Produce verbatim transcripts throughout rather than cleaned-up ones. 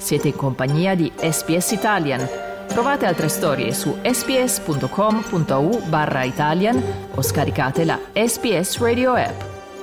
Siete in compagnia di S B S Italian. Trovate altre storie su sbs.com.au barra Italian o scaricate la S B S Radio app.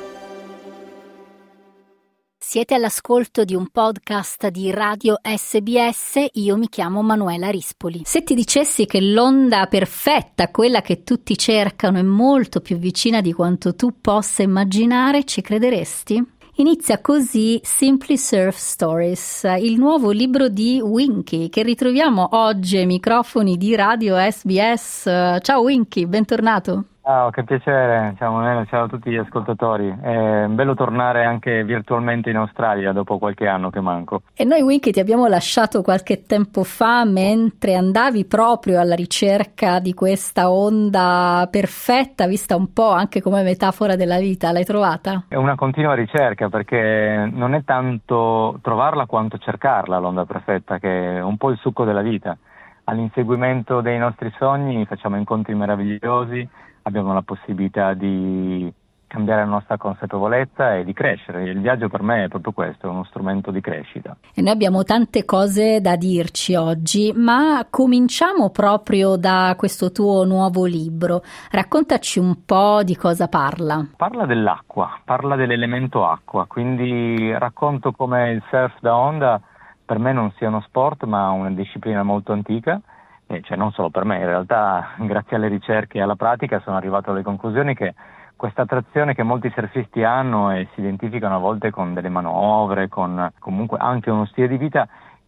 Siete all'ascolto di un podcast di Radio S B S, io mi chiamo Manuela Rispoli. Se ti dicessi che l'onda perfetta, quella che tutti cercano, è molto più vicina di quanto tu possa immaginare, ci crederesti? Inizia così Simply Surf Stories, il nuovo libro di Winky, che ritroviamo oggi ai microfoni di Radio S B S. Ciao Winky, bentornato. Ciao, che piacere, ciao Manuela, ciao a tutti gli ascoltatori. È bello tornare anche virtualmente in Australia dopo qualche anno che manco. E noi Winky ti abbiamo lasciato qualche tempo fa mentre andavi proprio alla ricerca di questa onda perfetta, vista un po' anche come metafora della vita. L'hai trovata? È una continua ricerca, perché non è tanto trovarla quanto cercarla l'onda perfetta, che è un po' il succo della vita. All'inseguimento dei nostri sogni facciamo incontri meravigliosi, abbiamo la possibilità di cambiare la nostra consapevolezza e di crescere. Il viaggio per me è proprio questo, è uno strumento di crescita. E noi abbiamo tante cose da dirci oggi, ma cominciamo proprio da questo tuo nuovo libro. Raccontaci un po' di cosa parla. Parla dell'acqua, parla dell'elemento acqua, quindi racconto come il surf da onda per me non sia uno sport ma una disciplina molto antica. Eh, cioè non solo per me, in realtà grazie alle ricerche e alla pratica sono arrivato alle conclusioni che questa attrazione che molti surfisti hanno e si identificano a volte con delle manovre, con comunque anche uno stile di vita,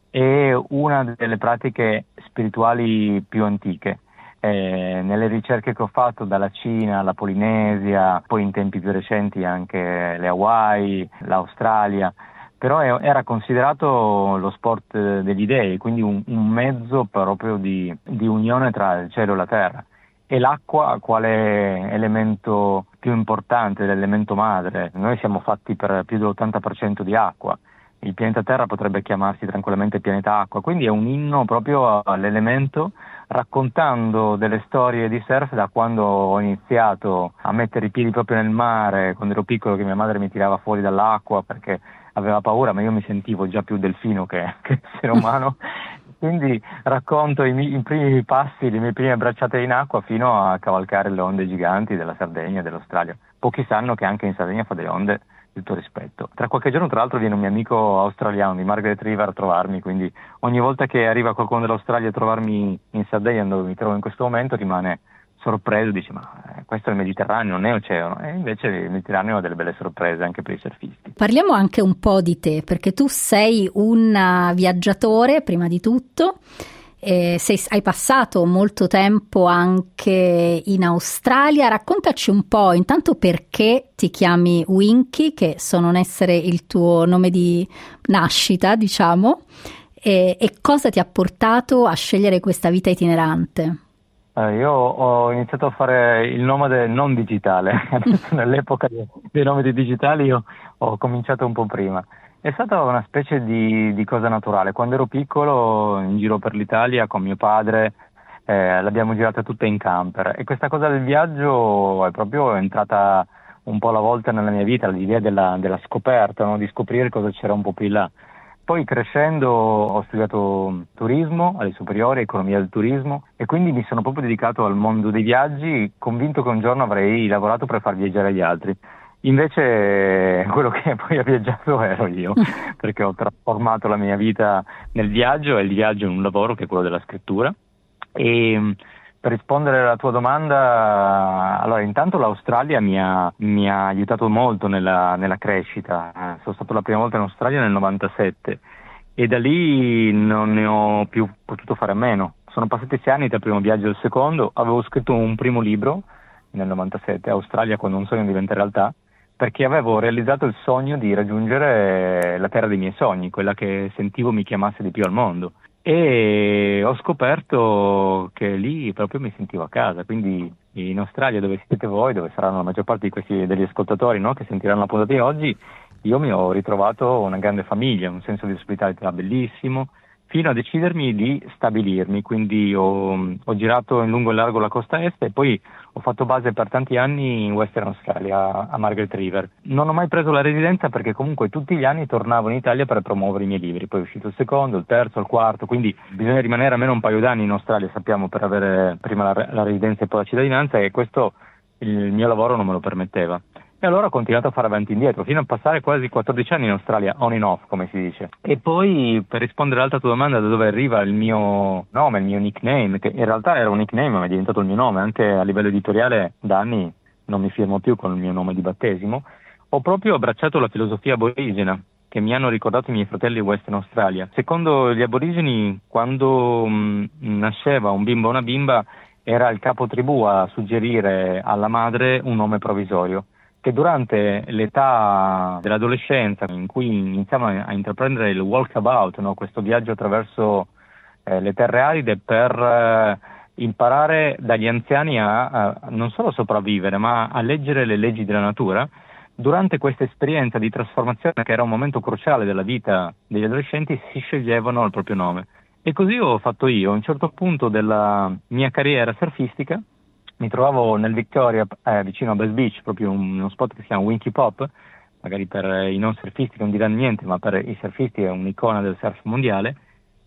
è una delle pratiche spirituali più antiche. Eh, nelle ricerche che ho fatto dalla Cina alla Polinesia, poi in tempi più recenti anche le Hawaii, l'Australia, però era considerato lo sport degli dei, quindi un, un mezzo proprio di, di unione tra il cielo e la terra. E l'acqua quale elemento più importante, l'elemento madre? Noi siamo fatti per più dell'ottanta per cento di acqua, il pianeta Terra potrebbe chiamarsi tranquillamente pianeta acqua, quindi è un inno proprio all'elemento, raccontando delle storie di surf da quando ho iniziato a mettere i piedi proprio nel mare, quando ero piccolo, che mia madre mi tirava fuori dall'acqua perché aveva paura, ma io mi sentivo già più delfino che, che essere umano. Quindi racconto i, miei, i primi passi, le mie prime bracciate in acqua fino a cavalcare le onde giganti della Sardegna e dell'Australia. Pochi sanno che anche in Sardegna fa delle onde di tutto rispetto. Tra qualche giorno tra l'altro viene un mio amico australiano di Margaret River a trovarmi, quindi ogni volta che arriva qualcuno dell'Australia a trovarmi in Sardegna, dove mi trovo in questo momento, rimane sorpreso, dice ma questo è il Mediterraneo, non è oceano, e invece il Mediterraneo ha delle belle sorprese anche per i surfisti. Parliamo anche un po' di te, perché tu sei un viaggiatore prima di tutto, e sei, hai passato molto tempo anche in Australia. Raccontaci un po' intanto perché ti chiami Winky, che so non essere il tuo nome di nascita, diciamo, e, e cosa ti ha portato a scegliere questa vita itinerante. Eh, io ho iniziato a fare il nomade non digitale, adesso nell'epoca dei, dei nomadi digitali io ho cominciato un po' prima. È stata una specie di, di cosa naturale. Quando ero piccolo, in giro per l'Italia con mio padre, eh, l'abbiamo girata tutta in camper, e questa cosa del viaggio è proprio entrata un po' alla volta nella mia vita, l'idea della, della scoperta, no? Di scoprire cosa c'era un po' più in là. Poi crescendo ho studiato turismo alle superiori, economia del turismo, e quindi mi sono proprio dedicato al mondo dei viaggi, convinto che un giorno avrei lavorato per far viaggiare gli altri. Invece quello che poi ha viaggiato ero io, perché ho trasformato la mia vita nel viaggio e il viaggio in un lavoro che è quello della scrittura. E per rispondere alla tua domanda, allora intanto l'Australia mi ha, mi ha aiutato molto nella, nella crescita. Sono stato la prima volta in Australia nel novantasette e da lì non ne ho più potuto fare a meno. Sono passati sei anni tra il primo viaggio e il secondo, avevo scritto un primo libro nel novantasette, Australia quando un sogno diventa realtà, perché avevo realizzato il sogno di raggiungere la terra dei miei sogni, quella che sentivo mi chiamasse di più al mondo. E ho scoperto che lì proprio mi sentivo a casa, quindi in Australia, dove siete voi, dove saranno la maggior parte di questi degli ascoltatori, no, che sentiranno la puntata di oggi, io mi ho ritrovato una grande famiglia, un senso di ospitalità bellissimo, fino a decidermi di stabilirmi, quindi ho, ho girato in lungo e largo la costa est e poi ho fatto base per tanti anni in Western Australia, a Margaret River. Non ho mai preso la residenza perché comunque tutti gli anni tornavo in Italia per promuovere i miei libri, poi è uscito il secondo, il terzo, il quarto, quindi bisogna rimanere almeno un paio d'anni in Australia, sappiamo, per avere prima la, la residenza e poi la cittadinanza, e questo il mio lavoro non me lo permetteva. E allora ho continuato a fare avanti e indietro, fino a passare quasi quattordici anni in Australia, on and off, come si dice. E poi, per rispondere all'altra tua domanda, da dove arriva il mio nome, il mio nickname, che in realtà era un nickname, ma è diventato il mio nome, anche a livello editoriale da anni non mi firmo più con il mio nome di battesimo, ho proprio abbracciato la filosofia aborigena, che mi hanno ricordato i miei fratelli Western Australia. Secondo gli aborigeni, quando mh, nasceva un bimbo o una bimba, era il capo tribù a suggerire alla madre un nome provvisorio, che durante l'età dell'adolescenza, in cui iniziamo a intraprendere il walkabout, no? Questo viaggio attraverso eh, le terre aride per eh, imparare dagli anziani a, a non solo sopravvivere, ma a leggere le leggi della natura, durante questa esperienza di trasformazione, che era un momento cruciale della vita degli adolescenti, si sceglievano il proprio nome. E così ho fatto io. A un certo punto della mia carriera surfistica mi trovavo nel Victoria, eh, vicino a Bass Beach, proprio uno spot che si chiama Winky Pop, magari per i non surfisti non diranno niente, ma per i surfisti è un'icona del surf mondiale,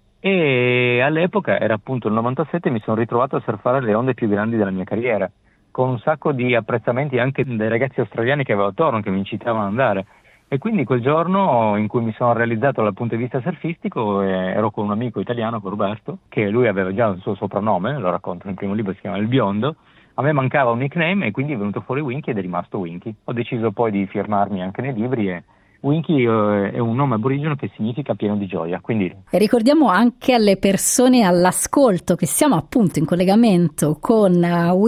e all'epoca, era appunto il novantasette, mi sono ritrovato a surfare le onde più grandi della mia carriera, con un sacco di apprezzamenti anche dai ragazzi australiani che avevo attorno, che mi incitavano ad andare. E quindi quel giorno in cui mi sono realizzato dal punto di vista surfistico, eh, ero con un amico italiano, con Roberto, che lui aveva già il suo soprannome, lo racconto nel primo libro, si chiama Il Biondo. A me mancava un nickname e quindi è venuto fuori Winky ed è rimasto Winky. Ho deciso poi di firmarmi anche nei libri e Winky eh, è un nome aborigeno che significa pieno di gioia. Quindi... E ricordiamo anche alle persone all'ascolto che siamo appunto in collegamento con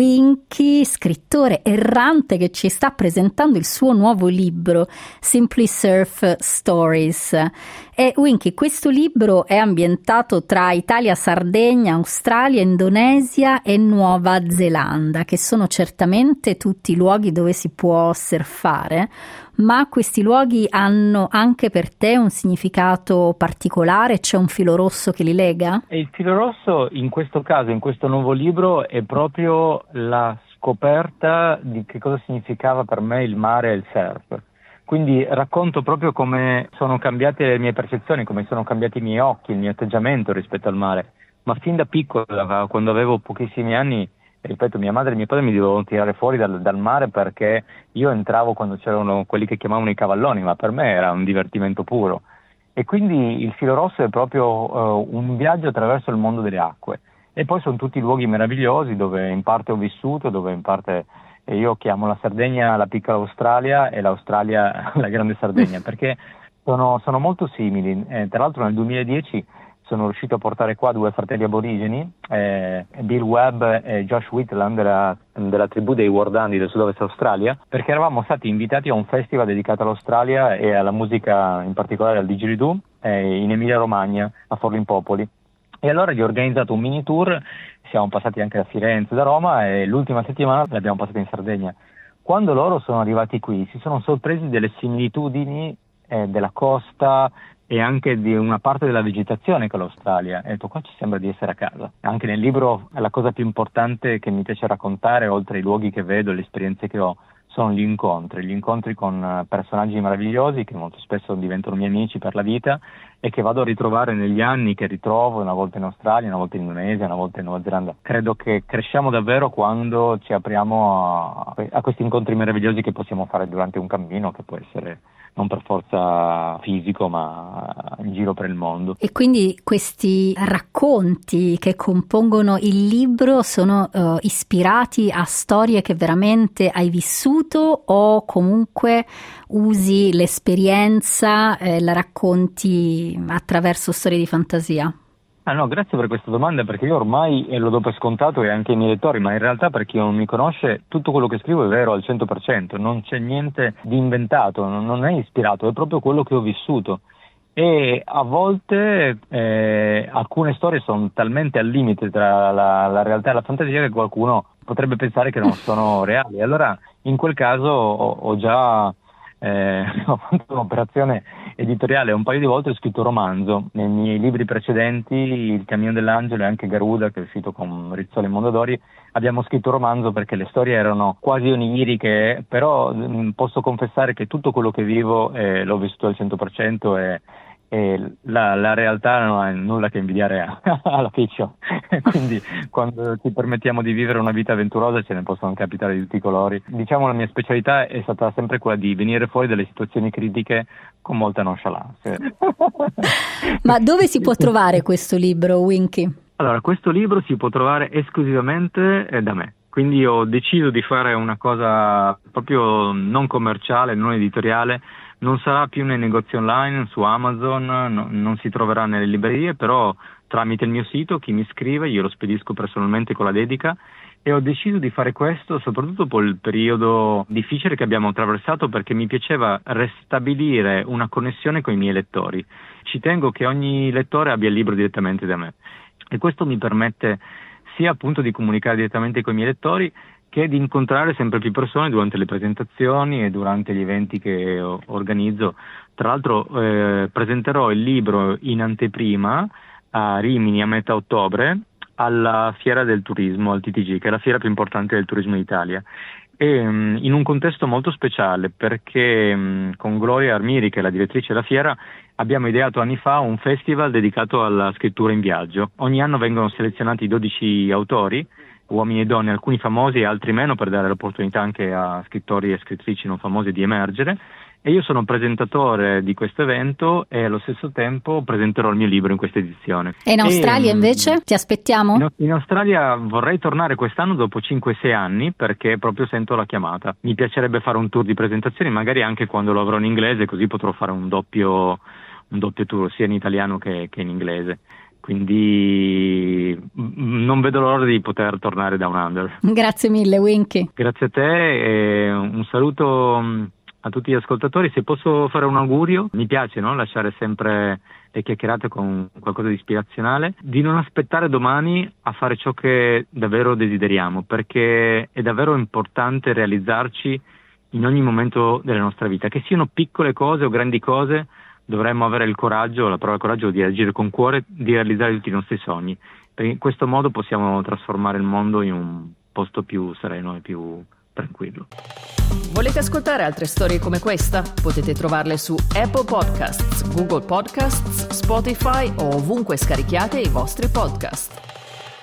Winky, scrittore errante che ci sta presentando il suo nuovo libro Simply Surf Stories. E Winky, questo libro è ambientato tra Italia, Sardegna, Australia, Indonesia e Nuova Zelanda, che sono certamente tutti luoghi dove si può surfare, ma questi luoghi hanno anche per te un significato particolare? C'è un filo rosso che li lega? E il filo rosso in questo caso, in questo nuovo libro, è proprio la scoperta di che cosa significava per me il mare e il surf. Quindi racconto proprio come sono cambiate le mie percezioni, come sono cambiati i miei occhi, il mio atteggiamento rispetto al mare. Ma fin da piccolo, quando avevo pochissimi anni, ripeto, mia madre e mio padre mi dovevano tirare fuori dal, dal mare perché io entravo quando c'erano quelli che chiamavano i cavalloni, ma per me era un divertimento puro. E quindi il filo rosso è proprio uh, un viaggio attraverso il mondo delle acque. E poi sono tutti luoghi meravigliosi dove in parte ho vissuto, dove in parte io chiamo la Sardegna la piccola Australia e l'Australia la grande Sardegna, perché sono, sono molto simili. Eh, tra l'altro nel duemiladieci sono riuscito a portare qua due fratelli aborigeni, eh, Bill Webb e Josh Whitland della, della tribù dei Wardandi del sud-ovest Australia, perché eravamo stati invitati a un festival dedicato all'Australia e alla musica, in particolare al didgeridoo, eh, in Emilia Romagna, a Forlimpopoli. E allora gli ho organizzato un mini tour, siamo passati anche da Firenze, da Roma, e l'ultima settimana l'abbiamo passata in Sardegna. Quando loro sono arrivati qui si sono sorpresi delle similitudini eh, della costa e anche di una parte della vegetazione con l'Australia. E ho detto, qua ci sembra di essere a casa. Anche nel libro la cosa più importante che mi piace raccontare, oltre ai luoghi che vedo, le esperienze che ho, sono gli incontri, gli incontri con personaggi meravigliosi che molto spesso diventano miei amici per la vita e che vado a ritrovare negli anni, che ritrovo una volta in Australia, una volta in Indonesia, una volta in Nuova Zelanda. Credo che cresciamo davvero quando ci apriamo a, a questi incontri meravigliosi che possiamo fare durante un cammino, che può essere non per forza fisico, ma in giro per il mondo. E quindi questi racconti che compongono il libro sono uh, ispirati a storie che veramente hai vissuto, o comunque usi l'esperienza e la racconti attraverso storie di fantasia? Ah no, grazie per questa domanda, perché io ormai eh, lo do per scontato, e anche i miei lettori, ma in realtà, per chi non mi conosce, tutto quello che scrivo è vero al cento per cento, non c'è niente di inventato, non, non è ispirato, è proprio quello che ho vissuto. E a volte eh, alcune storie sono talmente al limite tra la, la realtà e la fantasia che qualcuno potrebbe pensare che non sono reali. Allora in quel caso ho, ho già eh, ho fatto un'operazione editoriale un paio di volte, ho scritto romanzo. Nei miei libri precedenti, Il Cammino dell'Angelo e anche Garuda, che è uscito con Rizzoli e Mondadori, abbiamo scritto romanzo perché le storie erano quasi oniriche, però mh, posso confessare che tutto quello che vivo eh, l'ho vissuto al cento per cento e, e la, la realtà non ha nulla che invidiare alla fiction. Quindi quando ci permettiamo di vivere una vita avventurosa ce ne possono capitare di tutti i colori. Diciamo la mia specialità è stata sempre quella di venire fuori dalle situazioni critiche con molta nonchalance. Ma dove si può trovare questo libro, Winky? Allora, questo libro si può trovare esclusivamente da me, quindi ho deciso di fare una cosa proprio non commerciale, non editoriale, non sarà più nei negozi online, su Amazon, no, non si troverà nelle librerie, però tramite il mio sito chi mi scrive io lo spedisco personalmente con la dedica, e ho deciso di fare questo soprattutto dopo il periodo difficile che abbiamo attraversato, perché mi piaceva restabilire una connessione con i miei lettori. Ci tengo che ogni lettore abbia il libro direttamente da me. E questo mi permette sia appunto di comunicare direttamente con i miei lettori che di incontrare sempre più persone durante le presentazioni e durante gli eventi che organizzo. Tra l'altro eh, presenterò il libro in anteprima a Rimini a metà ottobre alla Fiera del Turismo, al T T G, che è la fiera più importante del turismo in Italia. E um, in un contesto molto speciale, perché um, con Gloria Armiri, che è la direttrice della fiera, abbiamo ideato anni fa un festival dedicato alla scrittura in viaggio. Ogni anno vengono selezionati dodici autori, uomini e donne, alcuni famosi e altri meno, per dare l'opportunità anche a scrittori e scrittrici non famosi di emergere. E io sono presentatore di questo evento e allo stesso tempo presenterò il mio libro in questa edizione. E in Australia e, invece? Ti aspettiamo? In, in Australia vorrei tornare quest'anno dopo cinque sei anni, perché proprio sento la chiamata. Mi piacerebbe fare un tour di presentazioni, magari anche quando lo avrò in inglese, così potrò fare un doppio, un doppio tour sia in italiano che, che in inglese. Quindi non vedo l'ora di poter tornare Down Under. Grazie mille, Winky. Grazie a te e un saluto a tutti gli ascoltatori. Se posso fare un augurio, mi piace, no? Lasciare sempre le chiacchierate con qualcosa di ispirazionale, di non aspettare domani a fare ciò che davvero desideriamo, perché è davvero importante realizzarci in ogni momento della nostra vita, che siano piccole cose o grandi cose. Dovremmo avere il coraggio, la parola coraggio, di agire con cuore, di realizzare tutti i nostri sogni, perché in questo modo possiamo trasformare il mondo in un posto più sereno e più tranquillo. Volete ascoltare altre storie come questa? Potete trovarle su Apple Podcasts, Google Podcasts, Spotify o ovunque scarichiate i vostri podcast.